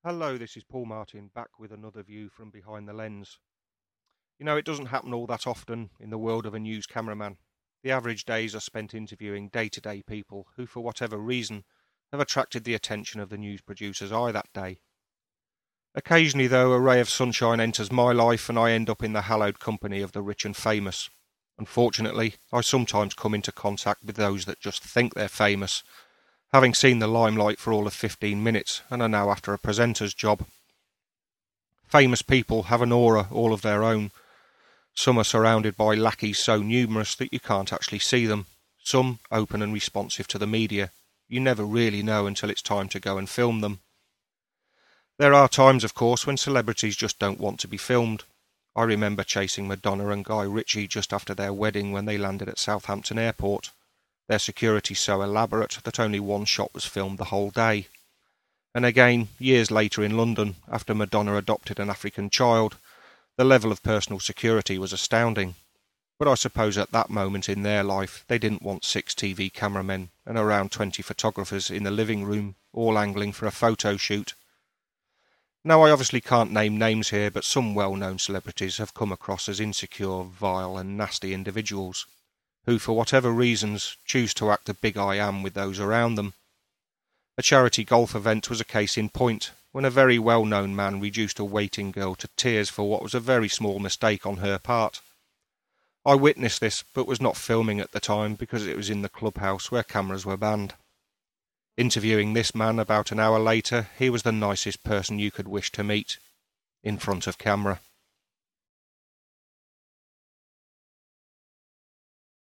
Hello, this is Paul Martin back with another view from behind the lens. It doesn't happen all that often in the world of a news cameraman. The average days are spent interviewing day-to-day people who, for whatever reason, have attracted the attention of the news producer's eye that day. Occasionally, though, a ray of sunshine enters my life and I end up in the hallowed company of the rich and famous. Unfortunately, I sometimes come into contact with those that just think they're famous, having seen the limelight for all of 15 minutes and are now after a presenter's job. Famous people have an aura all of their own. Some are surrounded by lackeys so numerous that you can't actually see them. Some open and responsive to the media. You never really know until it's time to go and film them. There are times, of course, when celebrities just don't want to be filmed. I remember chasing Madonna and Guy Ritchie just after their wedding when they landed at Southampton Airport. Their security so elaborate that only one shot was filmed the whole day. And again, years later in London, after Madonna adopted an African child, the level of personal security was astounding. But I suppose at that moment in their life, they didn't want 6 TV cameramen and around 20 photographers in the living room, all angling for a photo shoot. Now, I obviously can't name names here, but some well-known celebrities have come across as insecure, vile and nasty individuals, who, for whatever reasons, choose to act the big I am with those around them. A charity golf event was a case in point, when a very well-known man reduced a waiting girl to tears for what was a very small mistake on her part. I witnessed this, but was not filming at the time because it was in the clubhouse where cameras were banned. Interviewing this man about an hour later, he was the nicest person you could wish to meet, in front of camera.